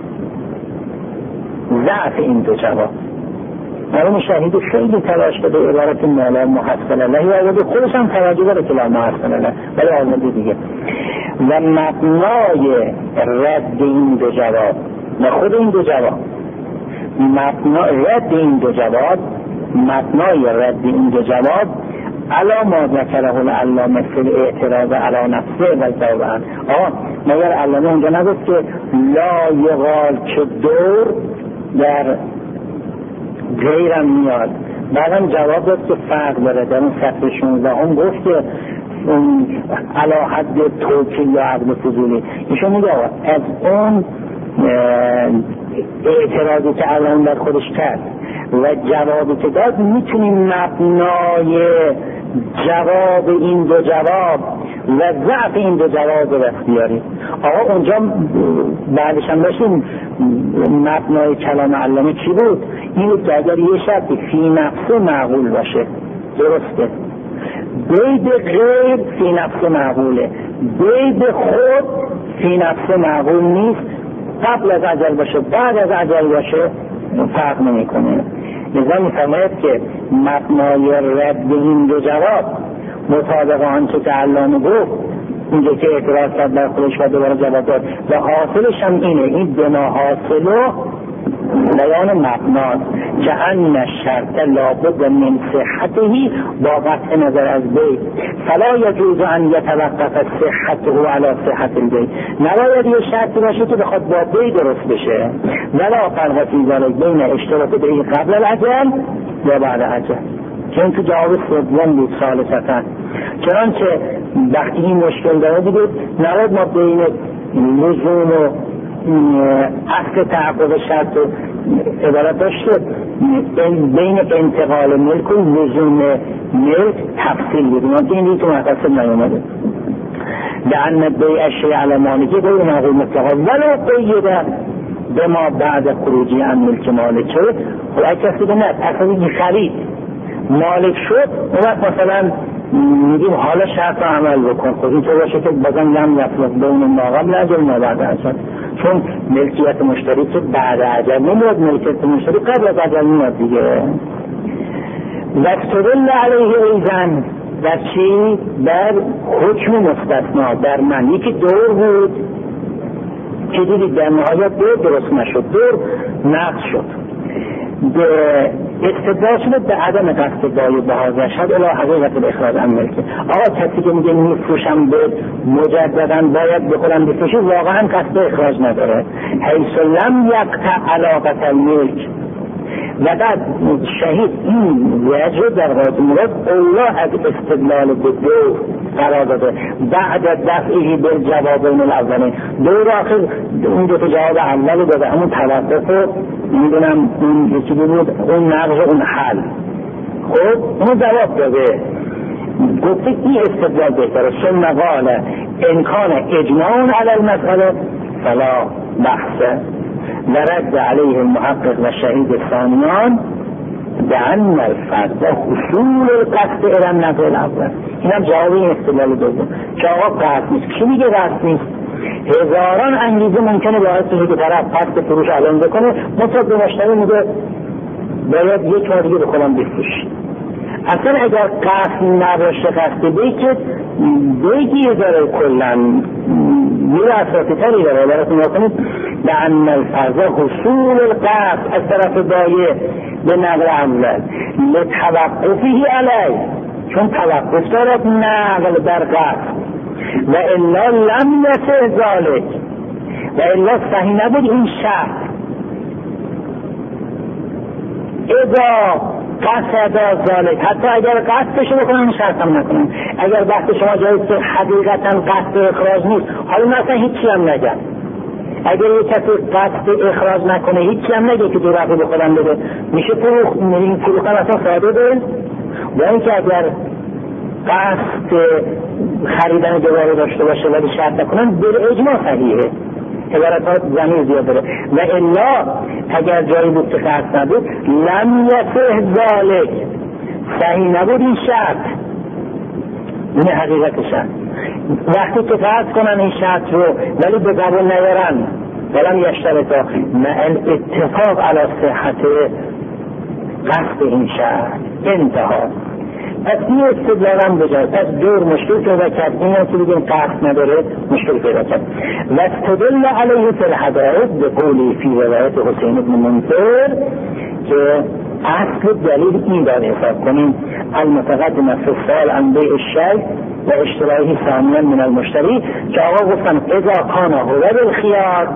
Speaker 2: ضعف این دو جواب. مرحوم شهید خیلی تلاش کرده عبارت لا محصل له و خودش هم توجه داره که لا محصل له ولی آزادی دیگه و مبنای رد این دو جواب و خود این دو جواب رد این دو جواب مبنای رد این دو جواب علا ما ذکره العلامه فی الاعتراض علی نفسه و جوابن. مگر علامه اونجا نگفت که لا یقال که دور در غیرم میاد بعدم جواب داد که فرق داره در اون سطر 16 هم گفت که علی حد توکیل یا عقد فضولی. ایشون میگه از اون اعتراضی که الان در خودش کرد و جوابی که داد میتونیم مبنای جواب این دو جواب و ضعف این دو جواب رو بیاریم. آقا اونجا بعدش هم داشتیم مبنای کلام علامه چی بود؟ این بود که اگر یه شرطی فی نفسه معقول باشه درسته بید غیر فی نفسه معقوله بید خود فی نفسه معقول نیست قبل از عجل باشه بعد از عجل باشه فرق نمی کنه. لذا می فرماید که مبنای رد این دو جواب مطابق آنچه که علامه گفت اینجا که اعتراض کرد در خودش و دوباره جواب داد و حاصلش هم اینه این بنا حاصلو بیان مبناست که ان الشرط لابد من صحته با قطع نظر از بیت فلا یجوز ان یتوقف صحته علی صحت البیت. نباید یه شرطی باشه که بخواد با بیت درست بشه. ولا فرق فی ذلک بین اشتراط بیت قبل الاجل یا بعد اجل، چون تو جواب سوم بود ثالثاً. چنانچه وقتی این مشکل داره دیگه نباید ما بین لزوم و اصل تحقق شرط و عبارت داشته بین انتقال ملک و لزوم ملک تفصیل بودیم، که این دیگه تو مقصد نیومده. لأن بیع الشیء علی مالکی غیر معقول مطلقا ولو قید بما بعد خروجی عن ملک مالک شد. خب اگه کسی نه اصلا خرید مالک شد اون مثلا میگیم حالا شرط عمل بکن، خب اینطور باشه که بازم لم یفلت بین ما قبل اجل ما بعد اجل، چون ملکیت مشتری که بعد اجل نمیاد، ملکیت مشتری قبل از اجل میاد دیگه. و استدل علیه ایزن در چی؟ در حکم مستثنا در من یکی دور بود که دیدید در نهایت دور درست نشد، دور نقص شد، استدلال شده به عدم قصد بایی بهازه شد الی حقیقت الاخراج عن ملکه. آقا کسی که میگه میفروشم به مجددا باید بخورم بفروشی واقعا قصد اخراج نداره. حیث لم یقطع علاقت الملک. و بعد شهید این وجه در قاضی مراد الله از استدلال به دو قرار داده بعد دفعی به جوابین الاولین. دور آخر اون دو تا جواب اول داده، همون توقف میدونم اون یکی بود اون نقض اون حل، خب اون جواب داده گفته این استدلال بهتره. ثم قال ان کان اجماع علی المسئله فلا بحث ورد علیه المحقق و شهید ثانیان بأن الفرد حصول القصد الى النقل الاول. این هم جواب این استدلال دوم که آقا قصد نیست. کی میگه قصد نیست؟ هزاران انگیزه ممکنه باعث بشه که طرف قصد فروش اعلام بکنه، مطلب به مشتری میگه باید یک بار دیگه بخونم بفروشی. اصلا اگر قصد نباشه قصد بیگی داره کلن میره اساسی تری داره براتون کنید لأن الفرض حصول القصد از طرف دایه به نقل اول لتوقفی علیه، چون توقف دارد نقل در قصد و الا لم یصح ذلک و الا صحیح نبود این شرط اذا قصد ذلك. حتی اگر قصدشو بکنن شرط هم نکنن، اگر بحث شما جایید که حقیقتا قصد اخراج نیست، حالا مثلا هیچی هم نگن. اگر یک کسی قصد اخراج نکنه هیچی هم نگه که دو رفعه به خودم بده، میشه فروخ. این فروخ هم اصلا ساده ده. و اینکه اگر قصد خریدن دوباره داشته باشه ولی شرط نکنن به اجماع صحیحه. عبارتات زمین زیاد داره. و الا اگر جایی بود که قصد نبود لم یصح ذلک، صحیح نبود این شرط. این حقیقت شرط. وقتی که قصد کنن این شرط رو ولی به قبول نیارن ولم یشترطا مع الاتفاق علی صحت قصد این شرط انتها. پس این استدلال هم بجای پس دور مشکل پیدا کرد. این هم که بگیم قصد نداره مشکل پیدا کرد. و استدل علیه فی الحدائق به قولی فی روایت حسین بن منصور که اصل دلیل این داره حساب کنیم المتقدم فی السؤال عن بیع الشیء و اشترایه ثانیا من المشتری که آقا گفتن اذا کان هو بالخیار،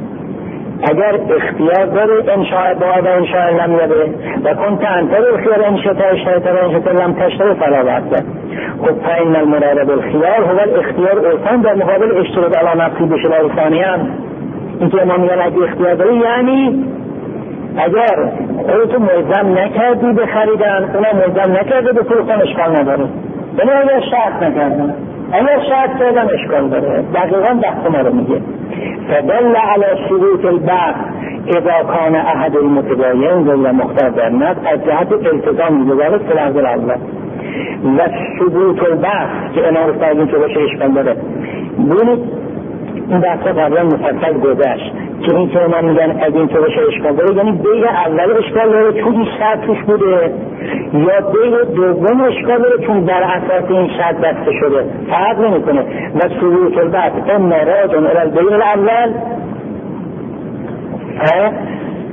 Speaker 2: اگر اختیار داره انشاء باید انشاء لم یده و کنت انتر الخیار انشاء اشترایت و انشاء لم تشتری فلا بحث. خب فإن المراد بالخیار هو الاختیار اوسان در مقابل اشتراط علی نفسی بشرای ثانیا. این که ما میگن اگه اختیار داری یعنی اگر خودتو ملزم نکردی به خریدن اونا ملزم نکرده به فروختن اشکال نداره. یعنی اگر شرط نکردن، اگر شرط کردن اشکال داره. دقیقا بحث ما رو میگه فدل علی شروط البعض اذا کان احد المتباین و مختار در نفس از جهت التزام بذاره فی لحظه اول و شروط البعض که انا رو فرضیم که باشه اشکال داره. ببینید این بحثا قبلا مفصل گذشت که این که ما میگن از این که باشه اشکال داره یعنی بیع اول اشکال داره چون این شرط توش بوده، یا بیع دوم اشکال داره چون در اساس این شرط بسته شده. فرق نمیکنه. و شروط البعض اما راجع الی البیع الاول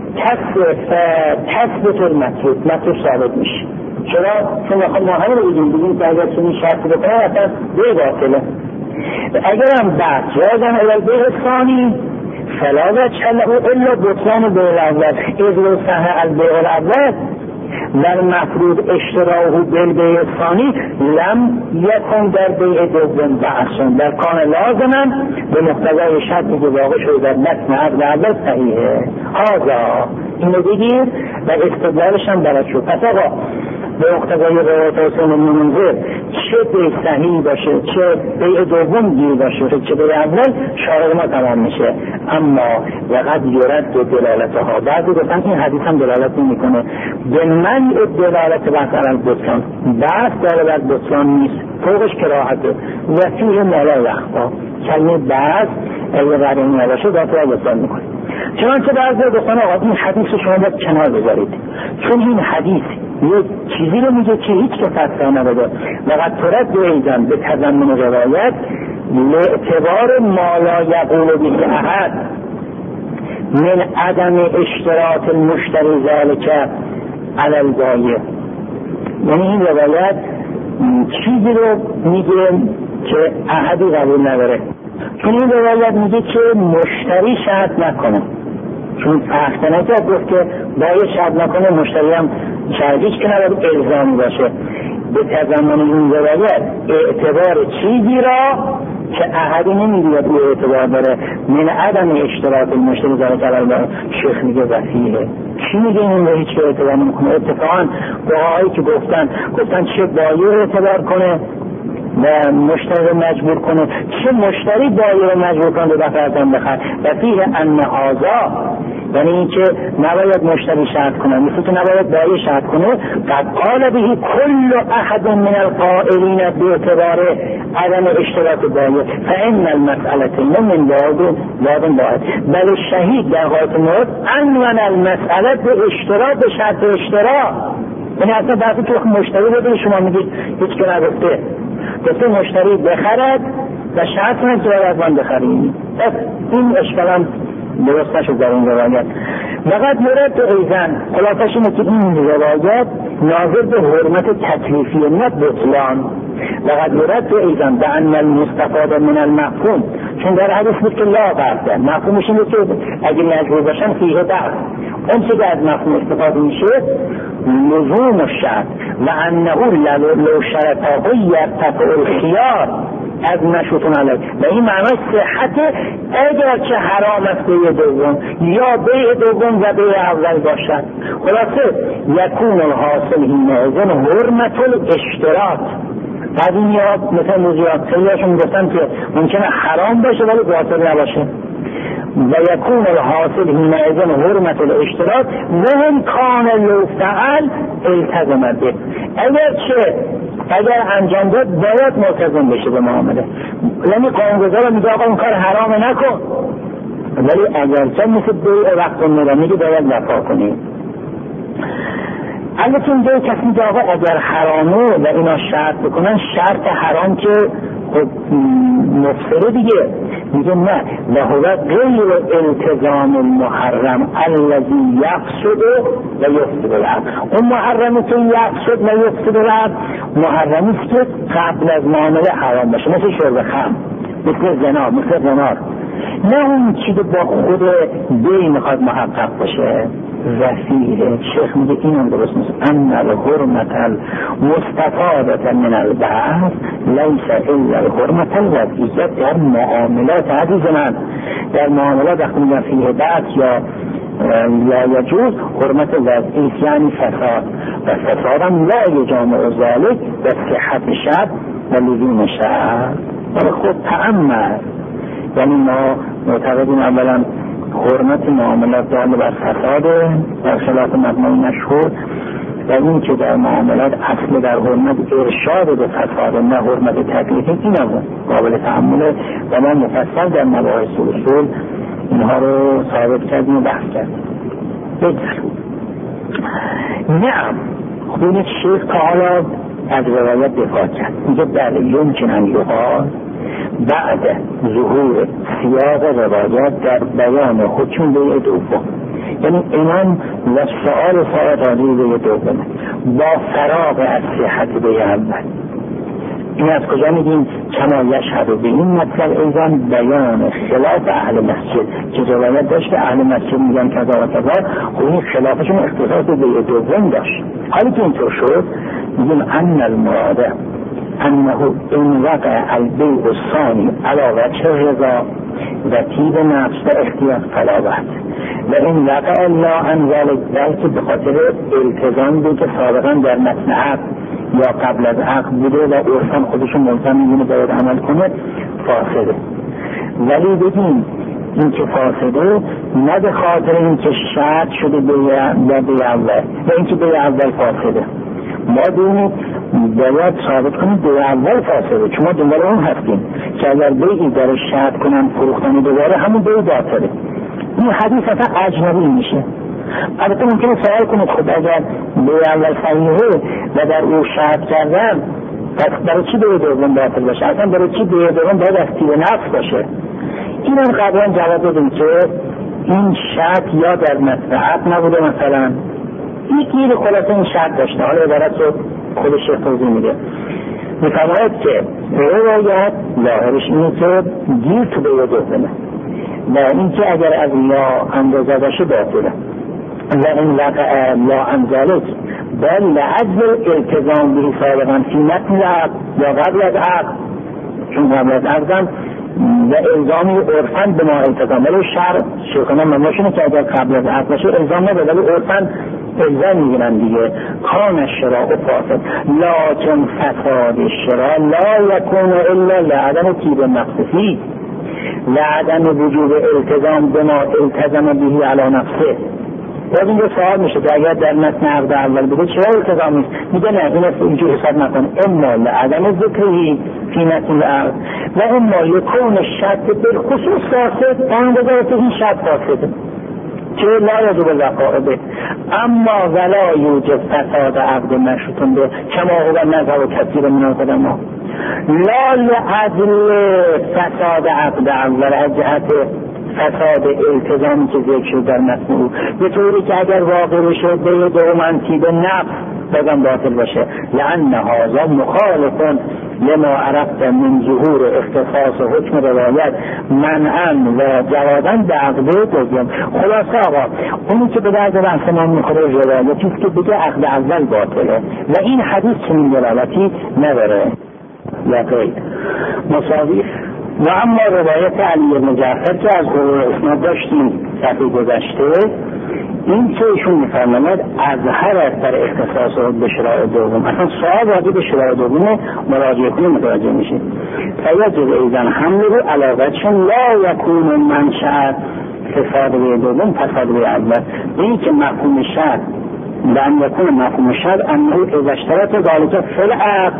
Speaker 2: تثبت المطلوب ثابت میشه. چرا؟ چون ما همه رو بگیم که اگر چنین شرطی بکنه اصلا به باطله. اگر هم بعد جازن اول به ثانی فلا وجه له الا بطلان بیع الاول اذ لو صح البیع الاول والمفروض اشتراه بالبیع الثانی لم یکن در بیع دوم بحث در کان لازما به مقتضای شرطی که واقع شده در متن عقد اول صحیحه. هذا اینو بگیر و استدلالش هم درست شد. پس آقا به مقتضای روایت حسین بن منذر چه بیع صحیح باشه چه بیع دوم گیر باشه چه بیع اول شارع ما تمام میشه. اما وقد یرد دلالتها بعضی گفتن این حدیث هم دلالت نمیکنه به منع دلالت بحث علی البطلان، بحث داره بر بطلان نیست، فوقش کراهته و فیه مالا یخفا کلمه بحث اگه برای این نباشه داخل بطلان میکنه. چنانچه بعضی گفتن آقا این حدیث شما باید کنار بذارید چون این حدیث یک چیزی رو میگه که هیچ که فتوا نداده و قد ترد ایضا به تضمن روایت لاعتبار ما لا یقول به احد من عدم اشتراط المشتری ذلك علی البایع. یعنی این روایت چیزی رو میگه که احدی قبول نداره، چون این روایت میگه که مشتری شرط نکنه، چون فقط نکرد گفت که باید شرط نکنه مشتری هم شرطیش که نباید الزامی باشه. به تضمن این روایت اعتبار چیزی را که احدی نمیگوید او اعتبار داره من عدم اشتراط المشتری ذلك علی البیع. شیخ میگه وسیعه. چی میگه این رو هیچ اعتبار نمیکنه؟ اتفاقا دعایی که گفتن چه بایع اعتبار کنه و مشتری رو مجبور کنه، چه مشتری بایع رو مجبور کنه به دفعتن بخر و فیه ان هذا، یعنی این که نباید مشتری شرط کنه مثل که نباید بایع شرط کنه. قد قال به کل احد من القائلین باعتبار عدم اشتراط بایع فان المسأله من باب باید بل شهید در قاعده مورد عنوان المسأله به اشتراط به شرط اشتراط. یعنی اصلا وقتی که مشتری رو شما میگید هیچ که نگفته، گفته مشتری بخرد و شرط کنه که باید من بخریم. پس این اشکالم درست نشد در این روایت. وقت مرد ایزن خلاصش اینه که این روایت ناظر به حرمت تکلیفی نه بطلان. وقت مرد ایزن به ان المستفاد من المفهوم، چون در حدیث بود که لا برده مفهومش اینه که اگه مجبور باشن فیه درد اون چه که از مفهوم استفاده میشه لزوم الشرط و انه لو شرطه یرتفع الخیار از نشوتون علیه و این معنی صحت اگر چه حرام است بیع دوم یا بیع دوم و بیع اول باشد. خلاصه یکون الحاصل حینئذ حرمت الاشتراط. بعد این یاد مثل موضوعات خیلیشون گفتن که ممکنه حرام باشه ولی باطل نباشه و یکون الحاصل حینئذ حرمت الاشتراط و هم کان لو فعل التزم به. اگر انجام داد باید ملتزم بشه به معامله، یعنی قانونگذار میگه آقا اون کار حرام نکن، ولی اگر چه مثل بیع وقت میگه باید وفا کنی. البته این جای کسی میگه آقا اگر حرامه و اینا شرط بکنن شرط حرام که مفسره دیگه، میگه نه و هو غیر التزام المحرم الذي يفسد و يفسد العقد. اون محرمی که یفسد و یفسد العقد محرمی است که قبل از معامله حرام باشه، مثل شرب خمر، مثل زنا، مثل قمار، نه اون چیزی با خود بیع میخواد محقق باشه. وسیله شیخ میگه اینم درست نیست. ان الحرمت المستفاده من البحث لیس الا الحرمت الوضعیت. در معاملات عزیز من، در معاملات وقتی میگن فیه بحث یا یجوز حرمت وضعیت یعنی فساد و فسادم لا یجامع ذلك و صحت شرط و لزوم شرط. ولی خود تعمل، یعنی ما معتقدیم اولا حرمت معاملات داله بر فساده در خلاف مبنای مشهور و این که در معاملات اصل در حرمت ارشاد به فساده نه حرمت تکلیفی، این هم قابل تعامله و ما مفصل در مباحث اصول اینها رو ثابت کردیم و بحث کردیم. نعم خودت شیخ تا حالا از روایت دفاع کرد، میگه بله یمکن ان یقال بعد ظهور سیاق روایات در بیان حکم بیع دوم،
Speaker 3: یعنی امام و سؤال راجع به دومه با فراغ از صحت به اول. این از کجا میگیم؟ کما یشهد به این مطلب ایضا بیان خلاف اهل مسجد که روایت داشت که اهل مسجد میگن کذا و کذا، خب این خلافشون اختصاص به دوم داشت. حالی که اینطور شد میگیم ان المراد انه این وقع البیع الثانی علی وجه رضا و طیب نفس و اختیار فلا بأس و این وقع لا عن ذلک، بلکه به خاطر التزام بود که سابقا در متن عقد یا قبل از عقد بوده و عرفاً خودشون ملزم میدونه باید عمل کنه، فاسده. ولی بگیم این که فاسده نه به خاطر این که شرط شده به اول و این که به اول فاسده، ما دونید باید ثابت کنیم به اول فاسده، چون ما دنبال اون هستیم که اگر بیعی در شرط کنن فروختن دوباره همون بیع باطله. این حدیث اصلا اجنبی میشه. البته ممکنه سوال کنید خب اگر به اول صحیحه و در او شرط کردن پس برای چی به دوم باطل باشه؟ اصلا برای چی به دوم باید از تیر نفس باشه؟ این هم قبلا جواب دادیم که این شرط یا در متن عقد نبوده، مثلا یکی به خلاصه این شرط داشته، حالا عبارت رو خودش توضیح میده. میفرماید که روایت ظاهرش اینه که گیر تو به دومه و این که اگر از لا اندازه باشه باطله و این وقع لا انزالک بل لعجل التزام به سابقا فی متن العقد یا قبل از عقد، چون قبل از عقدم و الزامی عرفاً به ما التزام، ولی شرکنه مماشونه که اگر قبل از عقد باشه الزام نبود، ولی عرفاً الزام میگیرن دیگه. کان الشراء فاسد لکن فساد الشراء لا یکون الا لعدم طیب النفس فیه، لعدم وجوب التزام به ما التزم به علی نفسه. باید اینجا سوال میشه که اگر در متن عقد اول بوده چرا التزام نیست؟ میگه نه، این اینجور حساب نکن، اما لعدم ذکری فی متن العقد و اما یکون الشرط بالخصوص فاسد، اندازه که این شرط فاسده که لا یجب الوفاء به، اما ولا یوجد فساد عقد مشروط به کما هو مذهب کثیر من العلماء، لا لعدل فساد عقد اول از جهت فساد التزامی که ذکر شد در متن او، به طوری که اگر واقع بشه به دومنتی به نفس بازم باطل باشه، لأن هذا مخالف لما عرفت من ظهور اختصاص حکم روایت منعا و جوازا به عقد دوم. خلاصه آقا اونی که به درد بحث ما میخوره روایتی که بگه عقد اول باطله و این حدیث چنین دلالتی نداره یا غیر مساوی. و اما روایت علی بن جعفر که از قرور اسناد داشتیم صفحه گذشته، این که ایشون میفرماید از هر از در اختصاص به شراء دوم، اصلا سوال راجع به شراء دوم مراجعه کنه متوجه میشه. فیجب ایضا حمله رو علاقتشون لا یکون منشأ فساد به دوم فساد به اول، این که مفهوم شرط لأن یکون مفهوم شرط انه اذا اشترط ذلك فی العقد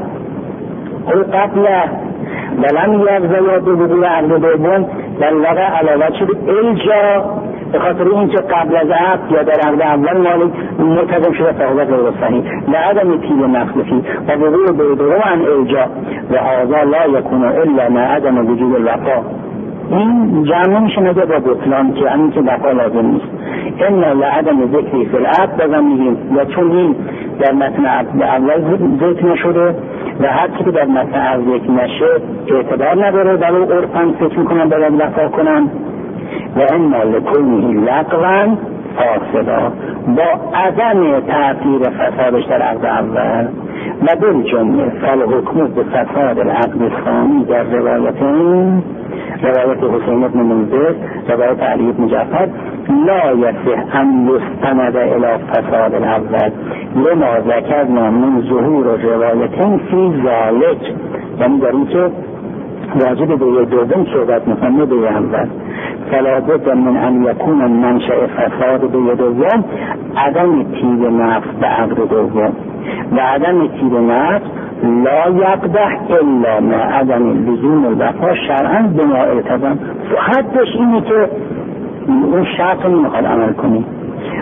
Speaker 3: او قبله ولم یبذل یا بوجود عقد دوم در واقع علاوه شده الجا، به خاطر اینکه قبل از عقد یا در عقد اول مالک ملتزم شده فهو غیر صحیح لعدم طیب النفس فیه و وقوع به دوم عن الجا و هذا لا یکون الا مع عدم وجود الوفا. این جمع میشه نگه با بطلان که همین که وفا لازم نیست. این لعدم ذکری فی العقد بازم میگیم یا چون این در متن عقد اول ذکر نشده و هر که در متن عقد ذکر نشه اعتبار نداره، ولی عرفاً فکر میکنن باید وفا کنن. و اما لکونه لغوا فاسدا با عدم تأثیر فسادش در عقد اول و بالجمله فالحکم به فساد العقد الثانی در روایتین، روایت حسین بن منذر، روایت علی بن جعفر، لا یصح ان یستند الی فساد الاول لما ذکرنا من ظهور روایتین فی ذلک، یعنی در این که واجب به دوم صحبت میکنه به اول، فلا بد من ان یکون منشأ فساد به دوم عدم طیب نفس به عقد دوم و عدم طیب نفس لا یقدح الا ما عدم لزوم الوفا شرعا بما التزم. حدش اینه که اون شرط رو نمیخواد عمل کنی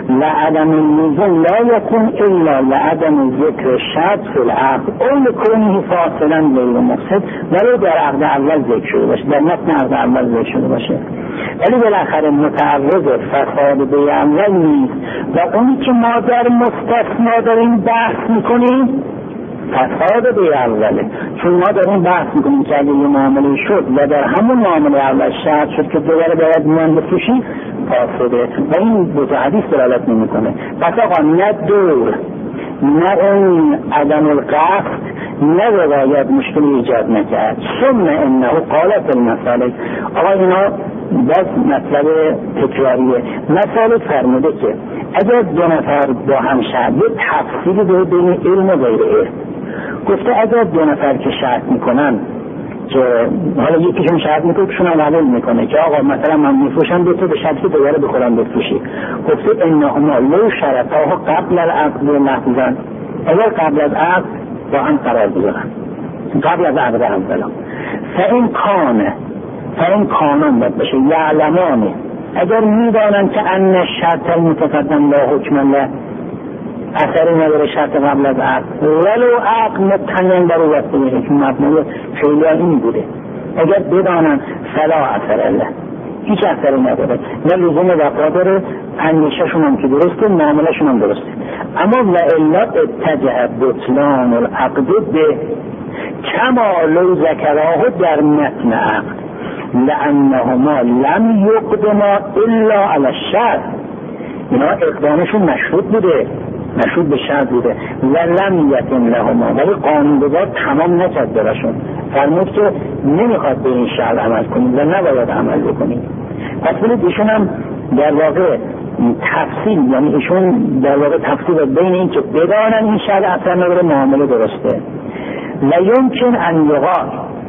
Speaker 3: لعدم اللزوم لا يكون الا لعدم ذکر شرط فی العقد او لکونه فاصلا غیر مفسد، ولو در عقد اول ذکر شده باشه، در متن عقد اول ذکر شده باشه، ولی بالاخره متعرض فساد بیع اول نیست. و اونی که ما در مستثنا داریم بحث میکنیم فساد بیع اوله، چون ما داریم بحث میکنیم که اگه یه معامله شد و در همون معامله اول شرط شد که دوباره باید میان بفروشی فاسده و این به حدیث دلالت نمیکنه. پس آقا نه دور نه اون عدم القصد نه روایت مشکلی ایجاد نکرد. ثم انه قالت المسالک، آقا اینا باز مطلب تکراریه. مسالک فرموده که اگر دو نفر با هم شرط تفصیلی به بین علم و غیر علم گفته، اگر دو نفر که شرط میکنن که حالا یکیشون شرط میکنه کشون عمل میکنه که آقا مثلا من میفروشم به تو به شرطی دوباره بخورم بفروشی، گفته انهما لو شرطاها قبل العقد لحظا، اگر قبل از عقد با هم قرار بذارن قبل از عقد اولا فإن کانون باید بشه یعلمانه، اگر میدانن که ان شرط المتقدم لا حکم له، اثری نداره شرط قبل از عقد، ولو عقد مبتنی بر او واسطه میشه که مبنی خیلی این بوده، اگر بدانن فلا اثر له، هیچ اثری نداره، نه لزوم وفا داره، اندیشه‌شون هم که درسته، معامله‌شون هم درسته. اما و الا اتجه بطلان العقد به کما لو ذکراه در متن عقد لانهما لم یقدما الا علی الشرط، اینا اقدامشون مشروط بوده، مشروط به شرط بوده و لم یتم لهما، ولی قانون‌گذار تمام نکرد براشون، فرمود که نمیخواد به این شرط عمل کنید و نباید عمل بکنید. پس بلید ایشون هم در واقع تفصیل، یعنی ایشون در واقع تفصیل بین این که بدانن این شرط اثر نداره معامله درسته و یمکن ان یقال،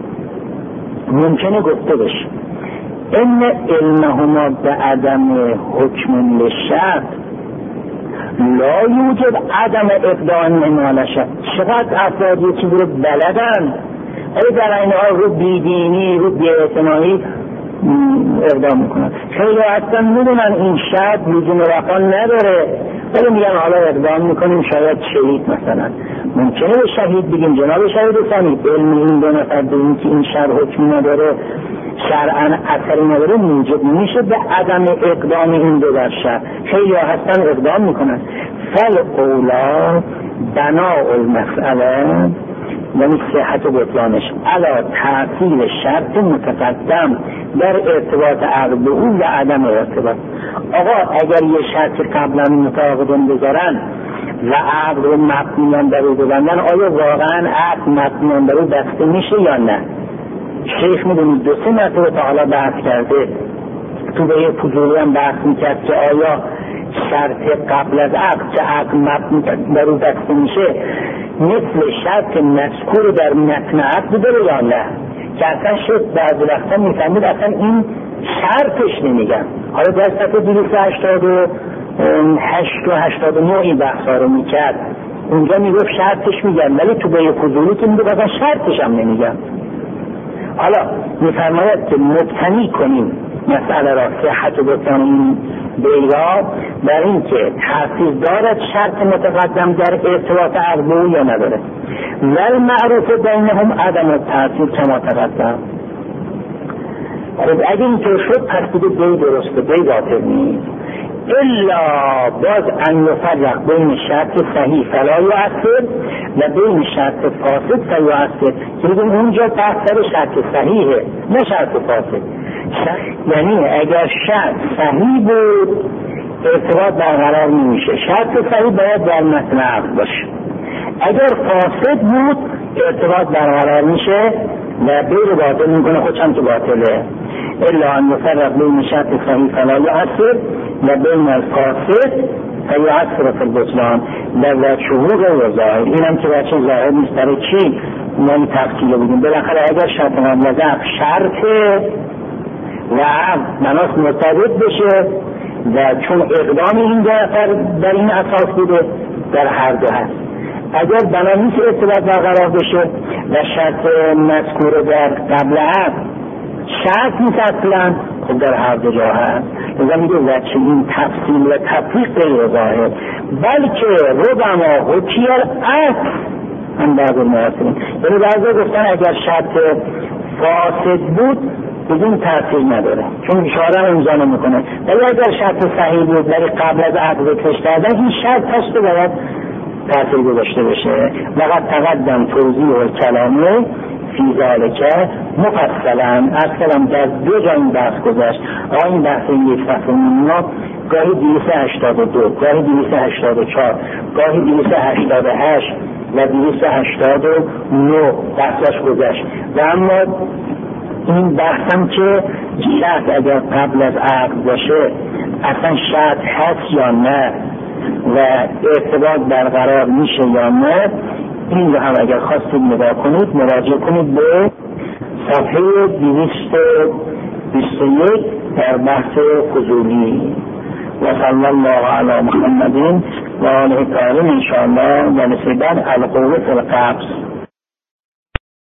Speaker 3: ممکنه گفته بشه ان علمهما به عدم حکم للشرط لا یوجد عدم اقدام امالشه. چقدر افراد یه چیزی رو بلدن ولی در این حال رو بیدینی رو بی‌اعتنایی اقدام میکنن. خیلی اصلا میدونن این شرط لزوم وفا نداره ولی میگن حالا اقدام میکنیم شاید شهید مثلا، ممکنه به شهید بگیم جناب شهید رسانید علم این دو نفر بگیم که این شرط حکمی نداره شرعاً اثری نداره موجب میشه به عدم اقدام این دو در شرط. خیلی هستن اقدام میکنن. فل اولا بناء المسئله یعنی صحت و بطلانش علا تأثیر شرط متقدم در ارتباط عقد او و عدم ارتباط. آقا اگر یه شرط قبلا متعاقدون بذارن و عقد رو مبنیان در او ببندن، آیا واقعا عقد مبنیان در او بسته میشه یا نه؟ شیخ میدونید 2-3 مرتبه تا حالا بحث کرده، تو به یه فضولی هم بحث میکرد که آیا شرط قبل از عقد که عقد مبنی در او بسته میشه مثل شرط مذکور در متن عقد داره یا نه، که اصلا شد بعضی وقتا میفهمید اصلا این شرطش نمیگن. حالا در صفحه 288 و 89 این بحث ها رو میکرد، اونجا میگفت شرطش میگن ولی تو به فضولی که میگفت اصلا شرطش هم نمیگن. حالا میفرماید که مبتنی کنیم مسئله را صحت و بطلان این بیرا در این که تأثیر دارد شرط متقدم در ارتباط عقد او یا نداره. ول معروف بینهم عدم التأثیر کما تقدم. خب اگه اینطور شد پس دیگه بی درسته، بی باطل نیست. الا باز ان یفرق بین شرط صحیح فلا یؤثر و بین شرط فاسد فیؤثر، که بگیم اونجا بحث شرط صحیحه نه شرط فاسد. یعنی اگر شرط صحیح بود ارتباط برقرار نمیشه، شرط صحیح باید در متن عقد باشه. اگر فاسد بود ارتباط برقرار میشه و غیر باطل میکنه، خودشم که باطله. الا ان یفرق بین شرط صحیح فلا یؤثر و بین الفاسد فیؤثر فی البطلان در وجه حقوق و ظاهر. اینم که بچه ظاهر نیست برای چی؟ یعنی تفصیل بودیم. بالاخره اگر شرط مطلق شرط و مناس مرتبط بشه و چون اقدام این دو نفر در این اساس بوده در هر دو هست، اگر بنا نیست ارتباط برقرار بشه و شرط مذکور در قبل عقد شرط نیست اصلا، خب در هر دو جا هست. اذا میگه وچه این تفصیل و تطبیق غیر ظاهر، بلکه ربما حکیل عکس هم بعض المعاصرین، یعنی بعضی گفتن اگر شرط فاسد بود بدون تأثیر نداره چون اشاره امضا نمیکنه، ولی اگر شرط صحیح بود ولی قبل از عقد ذکرش کردن این شرط هست که باید تأثیر گذاشته بشه. وقد تقدم توضیح الکلامه فی ذالک مفصلا، اصلا در 2 جا این بحث گذشت. این بحث 109 گاهی 282 گاهی 284 گاهی 288 و 289 بحثش گذشت. و اما این بحثم که شرط اگر قبل از عقد باشه اصلا شرط هست یا نه و ارتباط برقرار میشه یا نه، این رو هم اگر خواستید نگاه کنید مراجعه کنید به صفحه 221 در بحث فضولی. و صلی الله علی محمد و آله الطاهرین. ان شاء الله جلسه بعد القوه فی القبض.